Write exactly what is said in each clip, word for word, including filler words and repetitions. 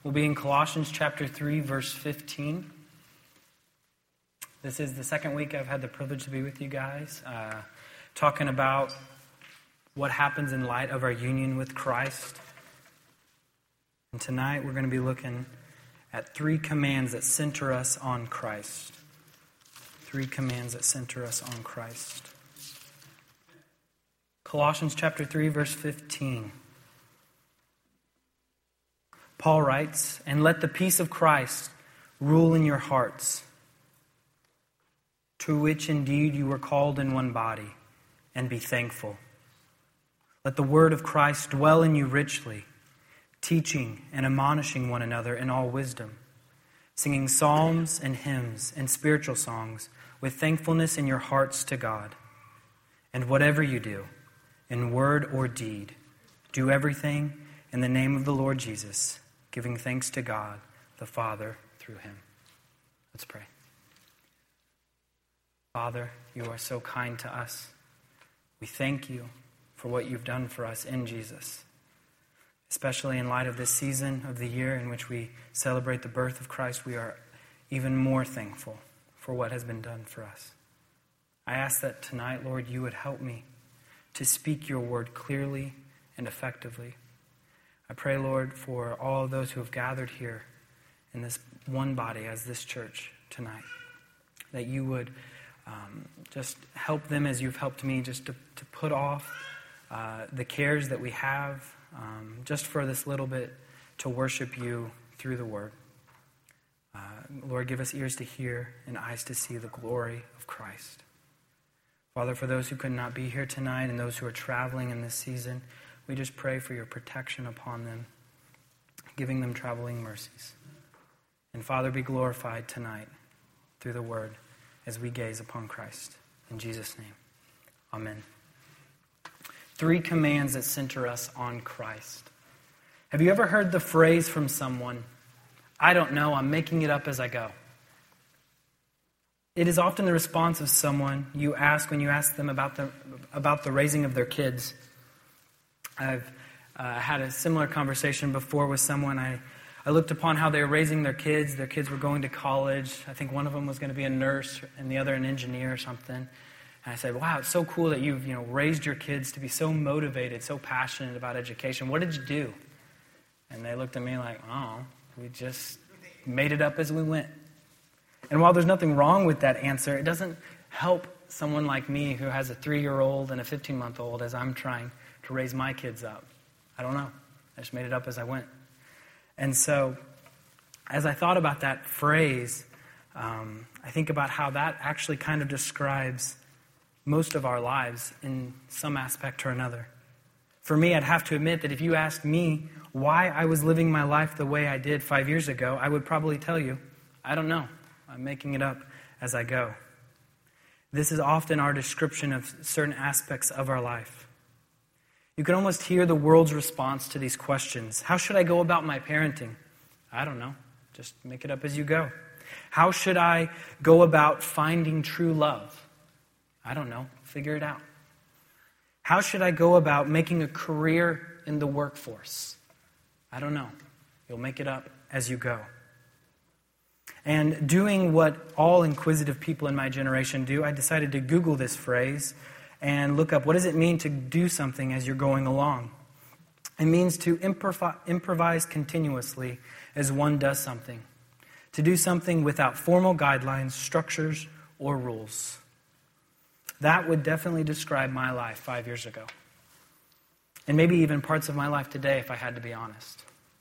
We'll be in Colossians chapter three, verse fifteen. This is the second week I've had the privilege to be with you guys, uh, talking about what happens in light of our union with Christ. And tonight we're going to be looking at three commands that center us on Christ. Three commands that center us on Christ. Colossians chapter three, verse fifteen. Paul writes, "And let the peace of Christ rule in your hearts, to which indeed you were called in one body, and be thankful. Let the word of Christ dwell in you richly, teaching and admonishing one another in all wisdom, singing psalms and hymns and spiritual songs with thankfulness in your hearts to God. And whatever you do, in word or deed, do everything in the name of the Lord Jesus, giving thanks to God the Father through him." Let's pray. Father, you are so kind to us. We thank you for what you've done for us in Jesus, especially in light of this season of the year in which we celebrate the birth of Christ. We are even more thankful for what has been done for us. I ask that tonight, Lord, you would help me to speak your word clearly and effectively. I pray, Lord, for all of those who have gathered here in this one body as this church tonight, that you would um, just help them as you've helped me, just to, to put off uh, the cares that we have, um, just for this little bit to worship you through the word. Uh, Lord, give us ears to hear and eyes to see the glory of Christ. Father, for those who could not be here tonight and those who are traveling in this season, we just pray for your protection upon them, giving them traveling mercies. And Father, be glorified tonight through the word as we gaze upon Christ. In Jesus' name, amen. Three commands that center us on Christ. Have you ever heard the phrase from someone, "I don't know, I'm making it up as I go"? It is often the response of someone you ask when you ask them about the, about the raising of their kids. I've uh, had a similar conversation before with someone. I, I looked upon how they were raising their kids. Their kids were going to college. I think one of them was going to be a nurse and the other an engineer or something. And I said, "Wow, it's so cool that you've you know raised your kids to be so motivated, so passionate about education. What did you do?" And they looked at me like, "Oh, we just made it up as we went." And while there's nothing wrong with that answer, it doesn't help someone like me who has a three-year-old and a fifteen-month-old as I'm trying to raise my kids up. I don't know. I just made it up as I went. And so, as I thought about that phrase, um, I think about how that actually kind of describes most of our lives in some aspect or another. For me, I'd have to admit that if you asked me why I was living my life the way I did five years ago, I would probably tell you, I don't know. I'm making it up as I go. This is often our description of certain aspects of our life. You can almost hear the world's response to these questions. How should I go about my parenting? I don't know. Just make it up as you go. How should I go about finding true love? I don't know. Figure it out. How should I go about making a career in the workforce? I don't know. You'll make it up as you go. And doing what all inquisitive people in my generation do, I decided to Google this phrase and look up, what does it mean to do something as you're going along? It means to improv- improvise continuously as one does something. To do something without formal guidelines, structures, or rules. That would definitely describe my life five years ago. And maybe even parts of my life today, if I had to be honest.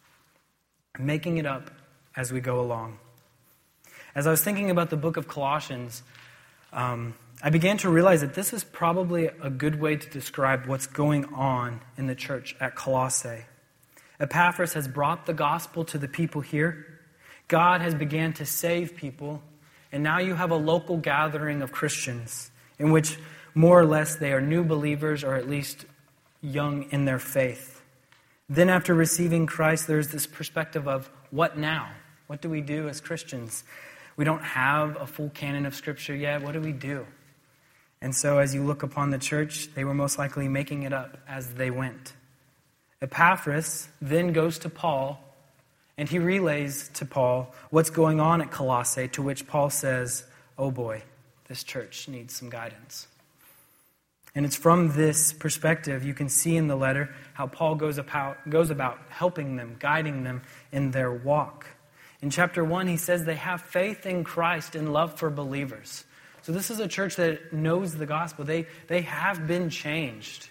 Making it up as we go along. As I was thinking about the book of Colossians, um, I began to realize that this is probably a good way to describe what's going on in the church at Colossae. Epaphras has brought the gospel to the people here. God has began to save people, and now you have a local gathering of Christians in which more or less they are new believers or at least young in their faith. Then after receiving Christ, there's this perspective of what now? What do we do as Christians? We don't have a full canon of Scripture yet. What do we do? And so as you look upon the church, they were most likely making it up as they went. Epaphras then goes to Paul And he relays to Paul what's going on at Colossae, to which Paul says, oh boy, this church needs some guidance. And it's from this perspective you can see in the letter how Paul goes about, goes about helping them, guiding them in their walk. In chapter one, he says they have faith in Christ and love for believers. So this is a church that knows the gospel. They, they have been changed.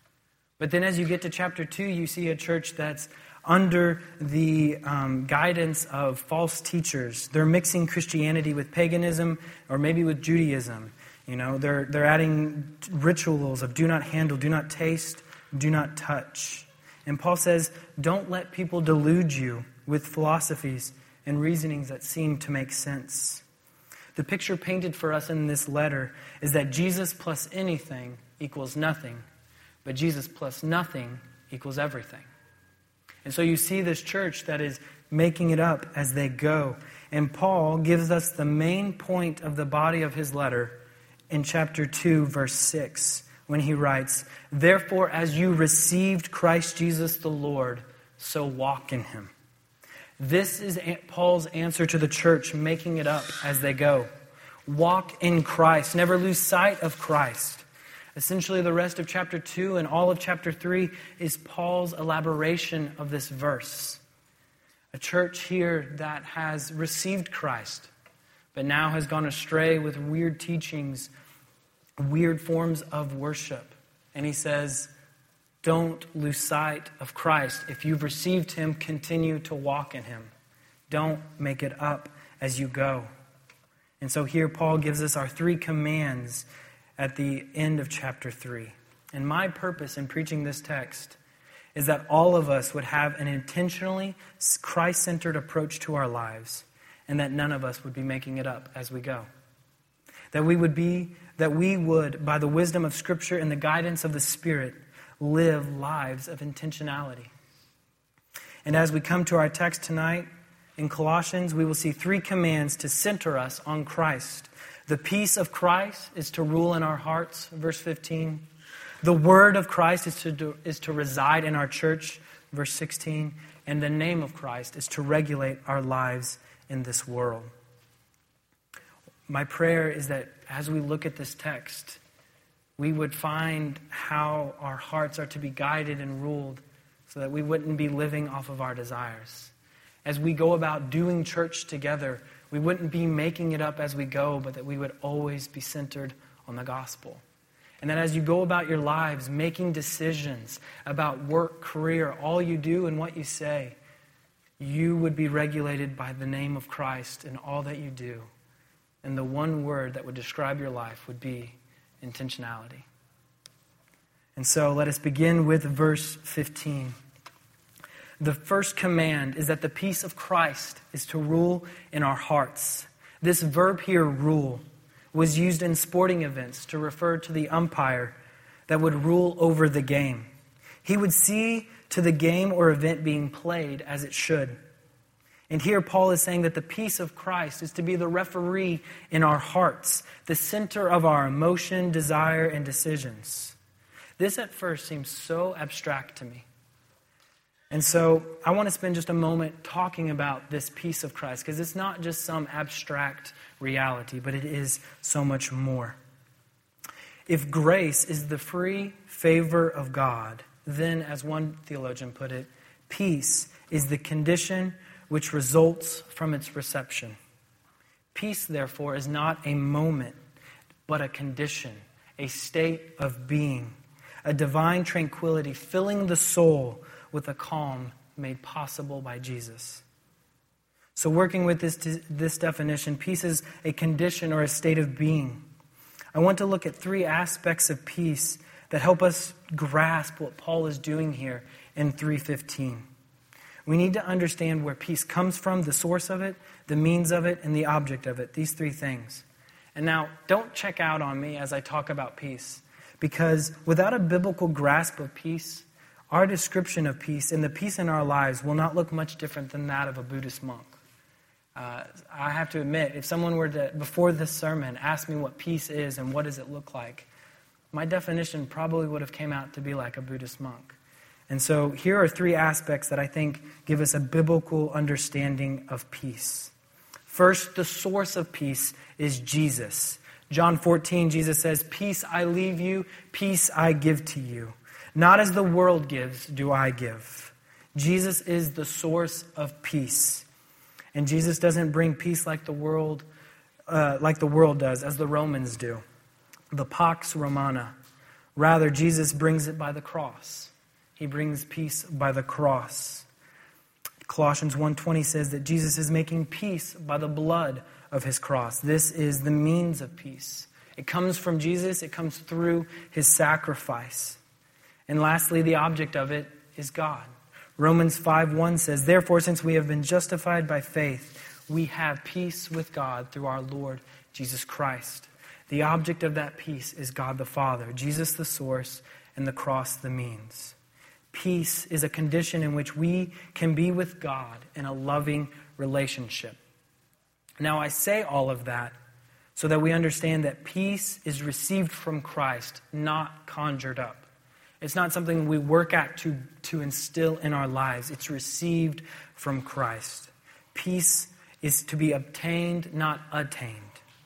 But then as you get to chapter two, you see a church that's under the um, guidance of false teachers. They're mixing Christianity with paganism or maybe with Judaism. You know, they're they're adding rituals of do not handle, do not taste, do not touch. And Paul says, don't let people delude you with philosophies and reasonings that seem to make sense. The picture painted for us in this letter is that Jesus plus anything equals nothing, but Jesus plus nothing equals everything. And so you see this church that is making it up as they go. And Paul gives us the main point of the body of his letter in chapter two, verse six, when he writes, therefore, as you received Christ Jesus the Lord, so walk in him. This is Paul's answer to the church making it up as they go. Walk in Christ. Never lose sight of Christ. Essentially, the rest of chapter two and all of chapter three is Paul's elaboration of this verse. A church here that has received Christ, but now has gone astray with weird teachings, weird forms of worship. And he says, don't lose sight of Christ. If you've received him, continue to walk in him. Don't make it up as you go. And so here Paul gives us our three commands at the end of chapter three. And my purpose in preaching this text is that all of us would have an intentionally Christ-centered approach to our lives, and that none of us would be making it up as we go. That we would be, that we would, by the wisdom of Scripture and the guidance of the Spirit, live lives of intentionality. And as we come to our text tonight, in Colossians, we will see three commands to center us on Christ. The peace of Christ is to rule in our hearts, verse fifteen. The word of Christ is to, do, is to reside in our church, verse sixteen. And the name of Christ is to regulate our lives in this world. My prayer is that as we look at this text, we would find how our hearts are to be guided and ruled so that we wouldn't be living off of our desires. As we go about doing church together, we wouldn't be making it up as we go, but that we would always be centered on the gospel. And that as you go about your lives, making decisions about work, career, all you do and what you say, you would be regulated by the name of Christ in all that you do. And the one word that would describe your life would be intentionality. And so let us begin with verse fifteen. The first command is that the peace of Christ is to rule in our hearts. This verb here, rule, was used in sporting events to refer to the umpire that would rule over the game. He would see to the game or event being played as it should. And here Paul is saying that the peace of Christ is to be the referee in our hearts, the center of our emotion, desire, and decisions. This at first seems so abstract to me. And so I want to spend just a moment talking about this peace of Christ, because it's not just some abstract reality, but it is so much more. If grace is the free favor of God, then, as one theologian put it, peace is the condition which results from its reception. Peace, therefore, is not a moment, but a condition, a state of being, a divine tranquility filling the soul with a calm made possible by Jesus. So working with this, this definition, peace is a condition or a state of being. I want to look at three aspects of peace that help us grasp what Paul is doing here in three fifteen. We need to understand where peace comes from, the source of it, the means of it, and the object of it. These three things. And now, don't check out on me as I talk about peace, because without a biblical grasp of peace, our description of peace and the peace in our lives will not look much different than that of a Buddhist monk. Uh, I have to admit, if someone were to, before this sermon, ask me what peace is and what does it look like, my definition probably would have came out to be like a Buddhist monk. And so here are three aspects that I think give us a biblical understanding of peace. First, the source of peace is Jesus. John fourteen, Jesus says, "Peace I leave you, peace I give to you. Not as the world gives, do I give." Jesus is the source of peace. And Jesus doesn't bring peace like the world, uh, like the world does, as the Romans do. The Pax Romana. Rather, Jesus brings it by the cross. He brings peace by the cross. Colossians one twenty says that Jesus is making peace by the blood of his cross. This is the means of peace. It comes from Jesus. It comes through his sacrifice. And lastly, the object of it is God. Romans five one says, "Therefore, since we have been justified by faith, we have peace with God through our Lord Jesus Christ." The object of that peace is God the Father, Jesus the source, and the cross the means. Peace is a condition in which we can be with God in a loving relationship. Now, I say all of that so that we understand that peace is received from Christ, not conjured up. It's not something we work at to, to instill in our lives. It's received from Christ. Peace is to be obtained, not attained.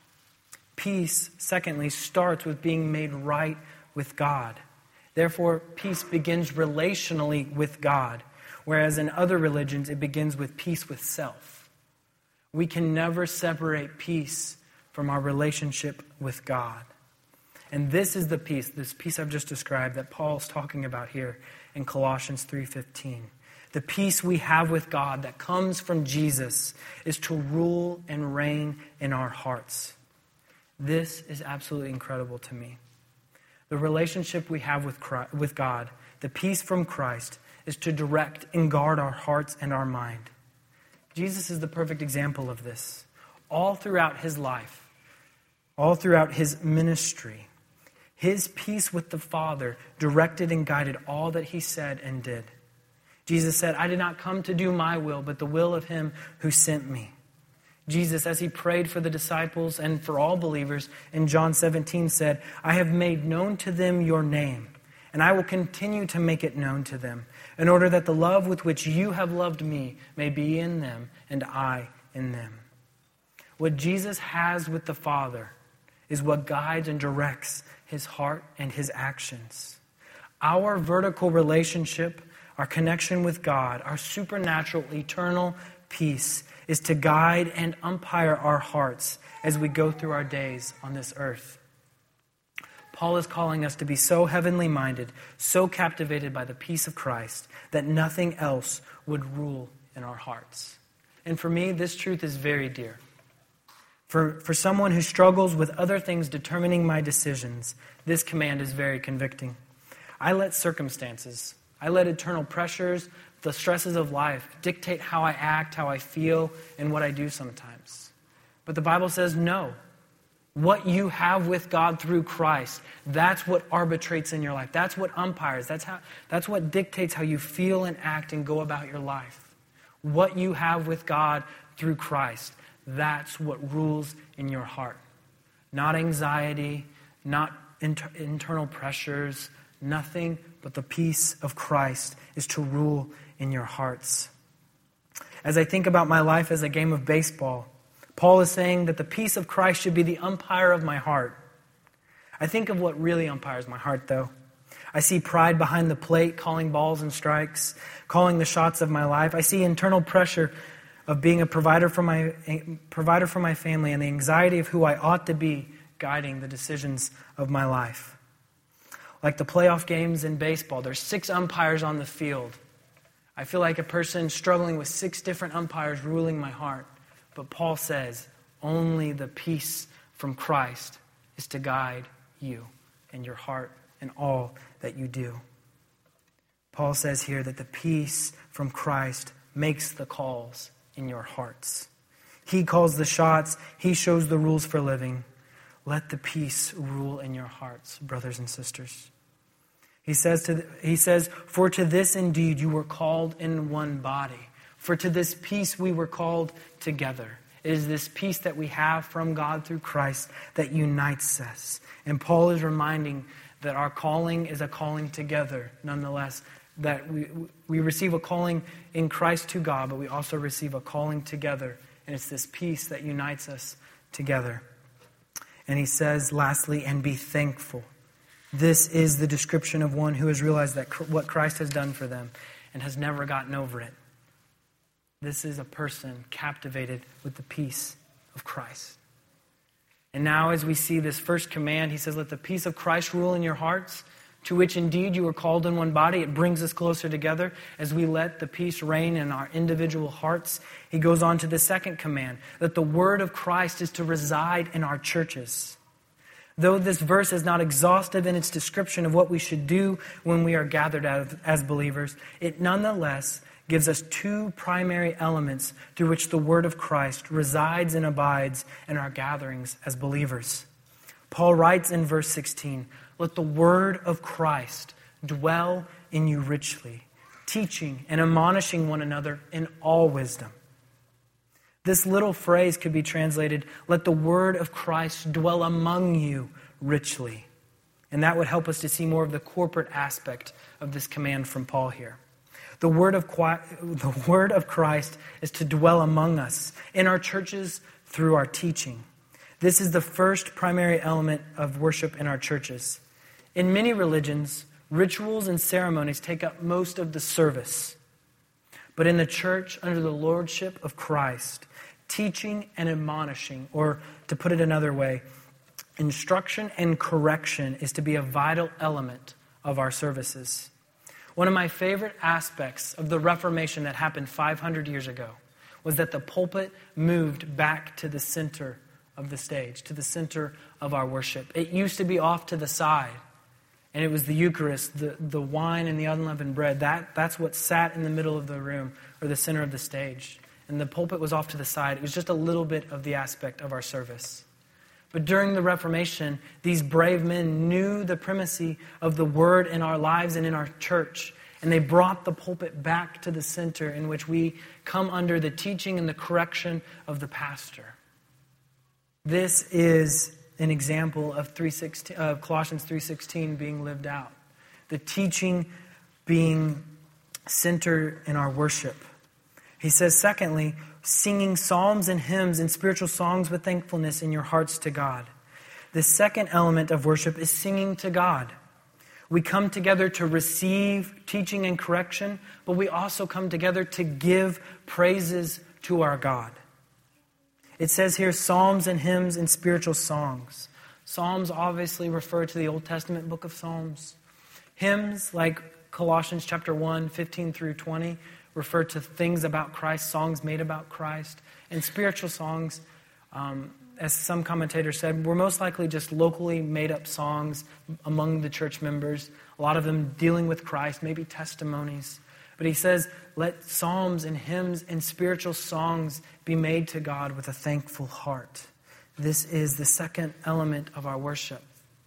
Peace, secondly, starts with being made right with God. Therefore, peace begins relationally with God, whereas in other religions, it begins with peace with self. We can never separate peace from our relationship with God. And this is the peace, this peace I've just described, that Paul's talking about here in Colossians three fifteen. The peace we have with God that comes from Jesus is to rule and reign in our hearts. This is absolutely incredible to me. The relationship we have with Christ, with God, the peace from Christ, is to direct and guard our hearts and our mind. Jesus is the perfect example of this. All throughout his life, all throughout his ministry, his peace with the Father directed and guided all that he said and did. Jesus said, "I did not come to do my will, but the will of him who sent me." Jesus, as he prayed for the disciples and for all believers, in John seventeen said, "I have made known to them your name, and I will continue to make it known to them, in order that the love with which you have loved me may be in them, and I in them." What Jesus has with the Father is what guides and directs his heart and his actions. Our vertical relationship, our connection with God, our supernatural, eternal peace is to guide and umpire our hearts as we go through our days on this earth. Paul is calling us to be so heavenly minded, so captivated by the peace of Christ, that nothing else would rule in our hearts. And for me, this truth is very dear. For, for someone who struggles with other things determining my decisions, this command is very convicting. I let circumstances, I let eternal pressures, the stresses of life dictate how I act, how I feel, and what I do sometimes. But the Bible says no. What you have with God through Christ, that's what arbitrates in your life. That's what umpires. That's how. That's what dictates how you feel and act and go about your life. What you have with God through Christ, that's what rules in your heart. Not anxiety, not inter- internal pressures, nothing but the peace of Christ is to rule in your hearts. As I think about my life as a game of baseball, Paul is saying that the peace of Christ should be the umpire of my heart. I think of what really umpires my heart, though. I see pride behind the plate, calling balls and strikes, calling the shots of my life. I see internal pressure of being a provider for my provider for my family and the anxiety of who I ought to be guiding the decisions of my life. Like the playoff games in baseball, there's six umpires on the field. I feel like a person struggling with six different umpires ruling my heart. But Paul says, only the peace from Christ is to guide you and your heart and all that you do. Paul says here that the peace from Christ makes the calls in your hearts. He calls the shots. He shows the rules for living. Let the peace rule in your hearts, brothers and sisters. He says, to the, he says, "For to this indeed you were called in one body. For to this peace we were called together." It is this peace that we have from God through Christ that unites us. And Paul is reminding that our calling is a calling together, nonetheless, that we we receive a calling in Christ to God, but we also receive a calling together. And it's this peace that unites us together. And he says, lastly, and be thankful. This is the description of one who has realized that what Christ has done for them and has never gotten over it. This is a person captivated with the peace of Christ. And now as we see this first command, he says, let the peace of Christ rule in your hearts, to which indeed you are called in one body. It brings us closer together as we let the peace reign in our individual hearts. He goes on to the second command, that the word of Christ is to reside in our churches. Though this verse is not exhaustive in its description of what we should do when we are gathered as believers, it nonetheless gives us two primary elements through which the word of Christ resides and abides in our gatherings as believers. Paul writes in verse sixteen, let the word of Christ dwell in you richly, teaching and admonishing one another in all wisdom. This little phrase could be translated, let the word of Christ dwell among you richly. And that would help us to see more of the corporate aspect of this command from Paul here. The word of the word of Christ is to dwell among us in our churches through our teaching. This is the first primary element of worship in our churches. In many religions, rituals and ceremonies take up most of the service. But in the church, under the lordship of Christ, teaching and admonishing, or to put it another way, instruction and correction is to be a vital element of our services. One of my favorite aspects of the Reformation that happened five hundred years ago was that the pulpit moved back to the center of the stage, to the center of our worship. It used to be off to the side. And it was the Eucharist, the, the wine and the unleavened bread. That, that's what sat in the middle of the room or the center of the stage. And the pulpit was off to the side. It was just a little bit of the aspect of our service. But during the Reformation, these brave men knew the primacy of the word in our lives and in our church. And they brought the pulpit back to the center in which we come under the teaching and the correction of the pastor. This is an example of, three sixteen, of Colossians three sixteen being lived out. The teaching being centered in our worship. He says, secondly, singing psalms and hymns and spiritual songs with thankfulness in your hearts to God. The second element of worship is singing to God. We come together to receive teaching and correction, but we also come together to give praises to our God. It says here, psalms and hymns and spiritual songs. Psalms obviously refer to the Old Testament book of Psalms. Hymns, like Colossians chapter one, fifteen through twenty, refer to things about Christ, songs made about Christ. And spiritual songs, um, as some commentators said, were most likely just locally made up songs among the church members. A lot of them dealing with Christ, maybe testimonies. But he says, let psalms and hymns and spiritual songs be made to God with a thankful heart. This is the second element of our worship.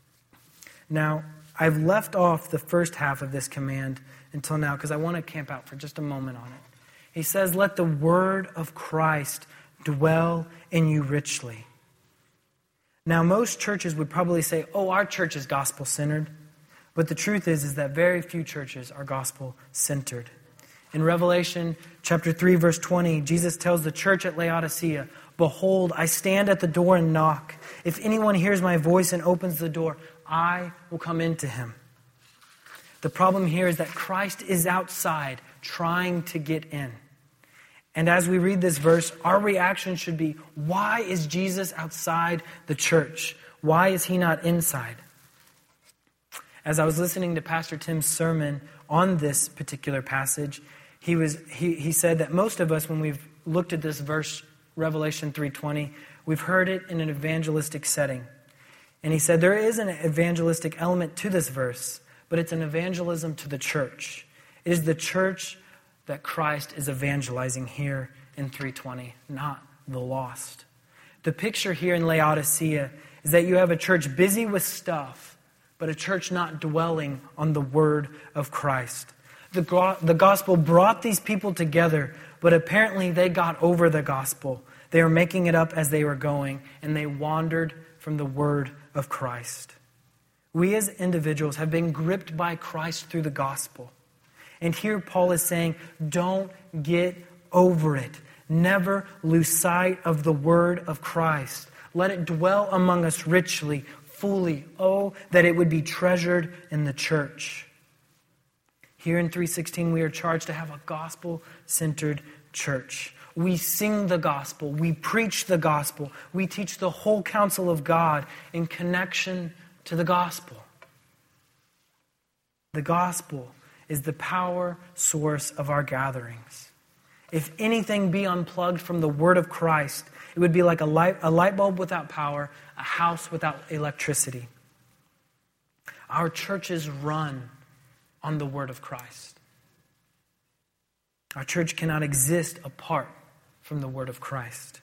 Now, I've left off the first half of this command until now because I want to camp out for just a moment on it. He says, let the word of Christ dwell in you richly. Now, most churches would probably say, oh, our church is gospel-centered. But the truth is, is that very few churches are gospel-centered. In Revelation chapter three, verse twenty, Jesus tells the church at Laodicea, behold, I stand at the door and knock. If anyone hears my voice and opens the door, I will come into him. The problem here is that Christ is outside trying to get in. And as we read this verse, our reaction should be, why is Jesus outside the church? Why is he not inside? As I was listening to Pastor Tim's sermon on this particular passage, he was he, he said that most of us, when we've looked at this verse, Revelation three twenty, we've heard it in an evangelistic setting. And he said there is an evangelistic element to this verse, but it's an evangelism to the church. It is the church that Christ is evangelizing here in three twenty, not the lost. The picture here in Laodicea is that you have a church busy with stuff, but a church not dwelling on the word of Christ. The, the gospel brought these people together, but apparently they got over the gospel. They were making it up as they were going, and they wandered from the word of Christ. We as individuals have been gripped by Christ through the gospel. And here Paul is saying, don't get over it. Never lose sight of the word of Christ. Let it dwell among us richly, fully. Oh, that it would be treasured in the church. Here in three sixteen, we are charged to have a gospel-centered church. We sing the gospel. We preach the gospel. We teach the whole counsel of God in connection to the gospel. The gospel is the power source of our gatherings. If anything be unplugged from the word of Christ, it would be like a light, a light bulb without power, a house without electricity. Our churches run on the word of Christ. Our church cannot exist apart from the word of Christ.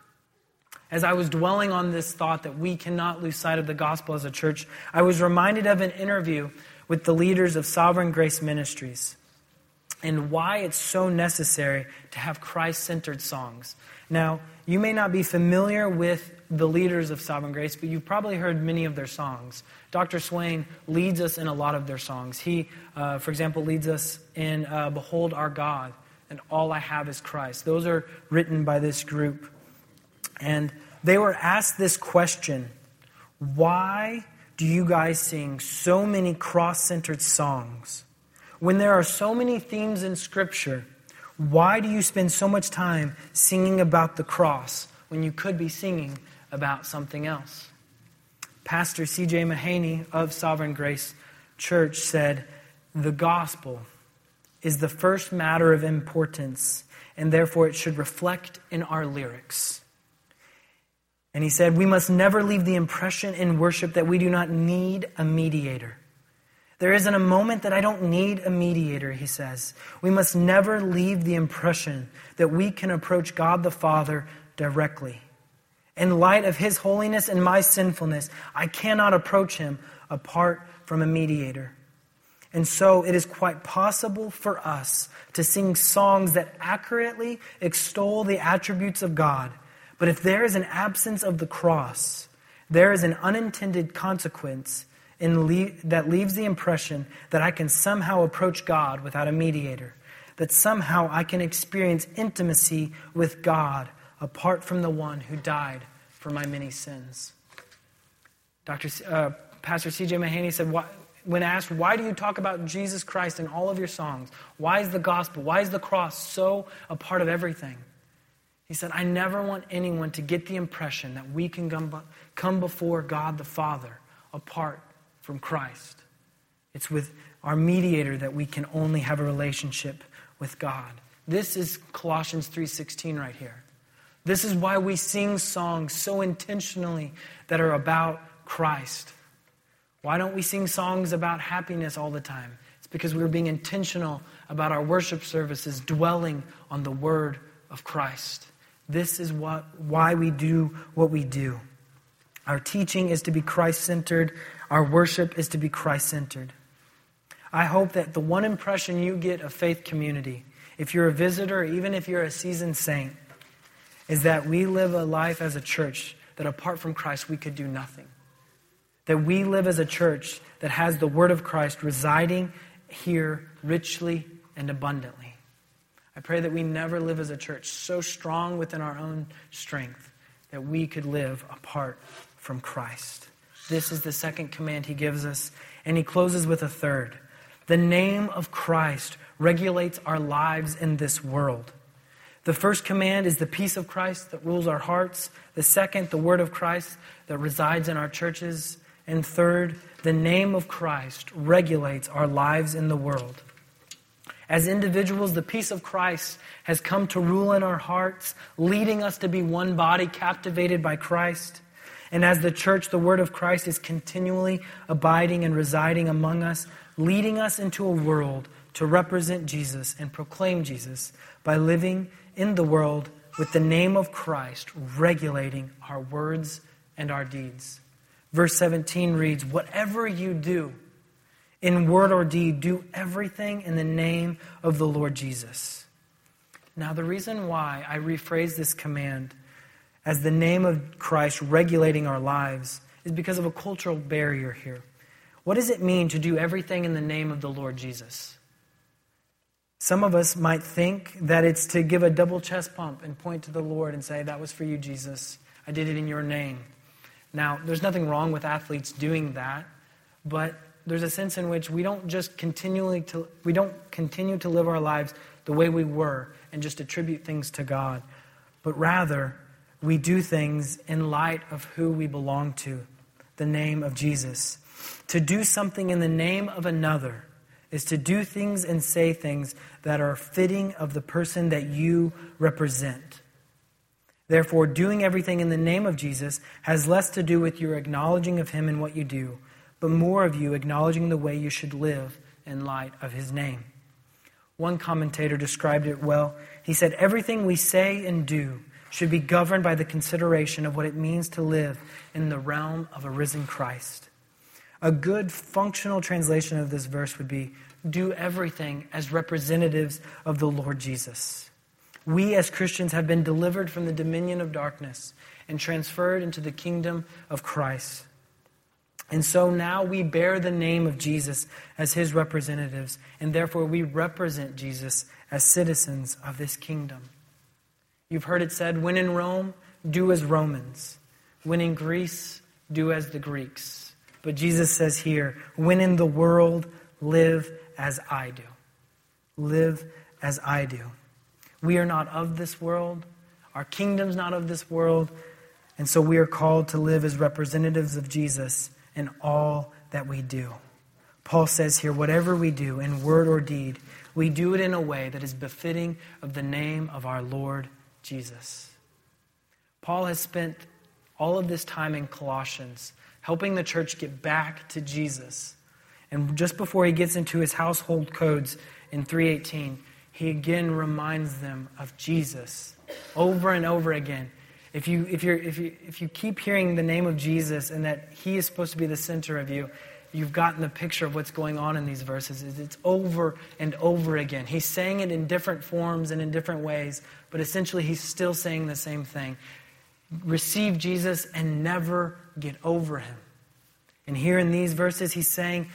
As I was dwelling on this thought that we cannot lose sight of the gospel as a church, I was reminded of an interview with the leaders of Sovereign Grace Ministries and why it's so necessary to have Christ-centered songs. Now, you may not be familiar with the leaders of Sovereign Grace, but you've probably heard many of their songs. Doctor Swain leads us in a lot of their songs. He, uh, for example, leads us in uh, Behold Our God and All I Have Is Christ. Those are written by this group. And they were asked this question: why do you guys sing so many cross-centered songs? When there are so many themes in Scripture, why do you spend so much time singing about the cross when you could be singing about something else? Pastor C J Mahaney of Sovereign Grace Church said, the gospel is the first matter of importance, and therefore it should reflect in our lyrics. And he said, we must never leave the impression in worship that we do not need a mediator. There isn't a moment that I don't need a mediator, he says. We must never leave the impression that we can approach God the Father directly. In light of His holiness and my sinfulness, I cannot approach Him apart from a mediator. And so it is quite possible for us to sing songs that accurately extol the attributes of God. But if there is an absence of the cross, there is an unintended consequence in le- that leaves the impression that I can somehow approach God without a mediator, that somehow I can experience intimacy with God apart from the one who died for my many sins. Doctor C- uh, Pastor C J Mahaney said, why, when asked, why do you talk about Jesus Christ in all of your songs? Why is the gospel, why is the cross so a part of everything? He said, I never want anyone to get the impression that we can come before God the Father apart from Christ. It's with our mediator that we can only have a relationship with God. This is Colossians three sixteen right here. This is why we sing songs so intentionally that are about Christ. Why don't we sing songs about happiness all the time? It's because we're being intentional about our worship services dwelling on the word of Christ. This is what why we do what we do. Our teaching is to be Christ-centered. Our worship is to be Christ-centered. I hope that the one impression you get of Faith Community, if you're a visitor, or even if you're a seasoned saint, is that we live a life as a church that apart from Christ we could do nothing. That we live as a church that has the word of Christ residing here richly and abundantly. I pray that we never live as a church so strong within our own strength that we could live apart from Christ. This is the second command he gives us, and he closes with a third. The name of Christ regulates our lives in this world. The first command is the peace of Christ that rules our hearts. The second, the word of Christ that resides in our churches. And third, the name of Christ regulates our lives in the world. As individuals, the peace of Christ has come to rule in our hearts, leading us to be one body, captivated by Christ. And as the church, the word of Christ is continually abiding and residing among us, leading us into a world to represent Jesus and proclaim Jesus by living in the world with the name of Christ regulating our words and our deeds. Verse seventeen reads, whatever you do, in word or deed, do everything in the name of the Lord Jesus. Now, the reason why I rephrase this command as the name of Christ regulating our lives is because of a cultural barrier here. What does it mean to do everything in the name of the Lord Jesus? Some of us might think that it's to give a double chest pump and point to the Lord and say, that was for you, Jesus. I did it in your name. Now, there's nothing wrong with athletes doing that, but there's a sense in which we don't just continually to, we don't continue to live our lives the way we were and just attribute things to God, but rather we do things in light of who we belong to, the name of Jesus. To do something in the name of another is to do things and say things that are fitting of the person that you represent. Therefore, doing everything in the name of Jesus has less to do with your acknowledging of him in what you do, but more of you acknowledging the way you should live in light of his name. One commentator described it well. He said, everything we say and do should be governed by the consideration of what it means to live in the realm of a risen Christ. A good functional translation of this verse would be, do everything as representatives of the Lord Jesus. We as Christians have been delivered from the dominion of darkness and transferred into the kingdom of Christ. And so now we bear the name of Jesus as his representatives, and therefore we represent Jesus as citizens of this kingdom. You've heard it said, when in Rome, do as Romans. When in Greece, do as the Greeks. But Jesus says here, when in the world, live as I do. Live as I do. We are not of this world. Our kingdom's not of this world. And so we are called to live as representatives of Jesus in all that we do. Paul says here, whatever we do in word or deed, we do it in a way that is befitting of the name of our Lord Jesus. Paul has spent all of this time in Colossians helping the church get back to Jesus. And just before he gets into his household codes in three eighteen, he again reminds them of Jesus over and over again. If you if you if you if you keep hearing the name of Jesus and that he is supposed to be the center of you, you've gotten the picture of what's going on in these verses. It's over and over again. He's saying it in different forms and in different ways, but essentially he's still saying the same thing. Receive Jesus and never get over him. And here in these verses, he's saying,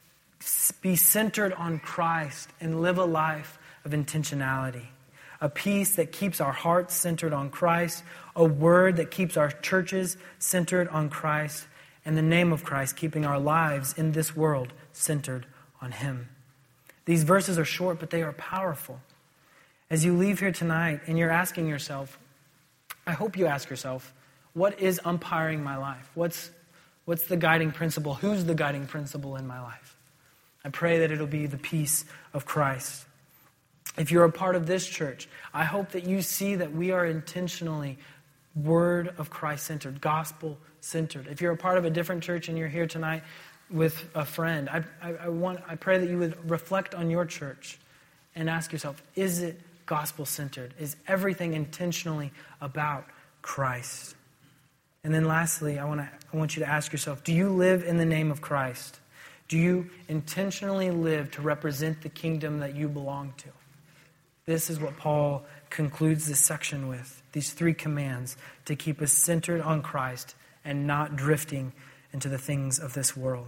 be centered on Christ and live a life of intentionality. A peace that keeps our hearts centered on Christ. A word that keeps our churches centered on Christ. And the name of Christ, keeping our lives in this world centered on him. These verses are short, but they are powerful. As you leave here tonight and you're asking yourself, I hope you ask yourself, what is umpiring my life? What's, what's the guiding principle? Who's the guiding principle in my life? I pray that it'll be the peace of Christ. If you're a part of this church, I hope that you see that we are intentionally Word of Christ centered, gospel centered. If you're a part of a different church and you're here tonight with a friend, I, I, I want, I pray that you would reflect on your church and ask yourself, is it gospel centered? Is everything intentionally about Christ? And then lastly, I want to I want you to ask yourself, do you live in the name of Christ? Do you intentionally live to represent the kingdom that you belong to? This is what Paul concludes this section with, these three commands to keep us centered on Christ and not drifting into the things of this world.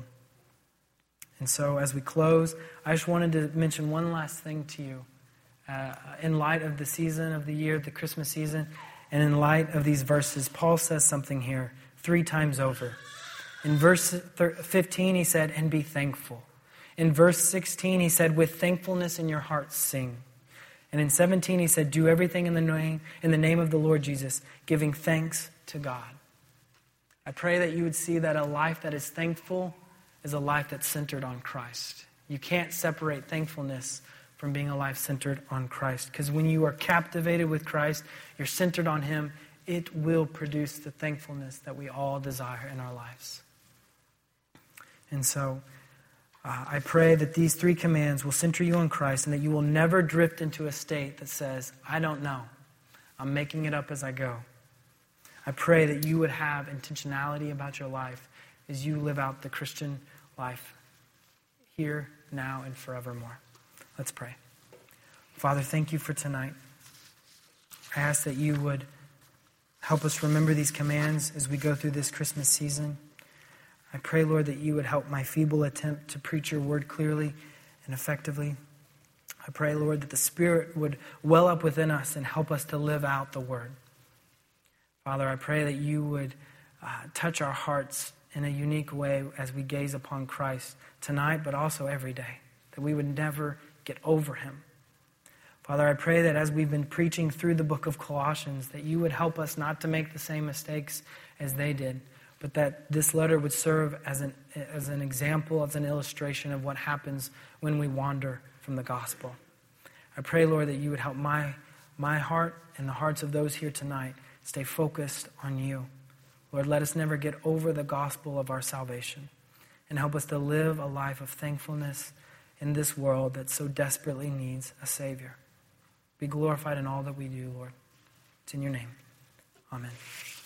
And so as we close, I just wanted to mention one last thing to you. Uh, in light of the season of the year, the Christmas season, and in light of these verses, Paul says something here three times over. In verse fifteen, he said, and be thankful. In verse sixteen, he said, with thankfulness in your hearts sing. And in seventeen, he said, do everything in the name, in the name of the Lord Jesus, giving thanks to God. I pray that you would see that a life that is thankful is a life that's centered on Christ. You can't separate thankfulness from being a life centered on Christ. Because when you are captivated with Christ, you're centered on him, it will produce the thankfulness that we all desire in our lives. And so uh, I pray that these three commands will center you on Christ and that you will never drift into a state that says, I don't know. I'm making it up as I go. I pray that you would have intentionality about your life as you live out the Christian life here, now, and forevermore. Let's pray. Father, thank you for tonight. I ask that you would help us remember these commands as we go through this Christmas season. I pray, Lord, that you would help my feeble attempt to preach your word clearly and effectively. I pray, Lord, that the Spirit would well up within us and help us to live out the word. Father, I pray that you would uh, touch our hearts in a unique way as we gaze upon Christ tonight, but also every day, that we would never get over him. Father, I pray that as we've been preaching through the book of Colossians, that you would help us not to make the same mistakes as they did, but that this letter would serve as an, as an example, as an illustration of what happens when we wander from the gospel. I pray, Lord, that you would help my, my heart and the hearts of those here tonight stay focused on you. Lord, let us never get over the gospel of our salvation, and help us to live a life of thankfulness in this world that so desperately needs a Savior. Be glorified in all that we do, Lord. It's in your name. Amen.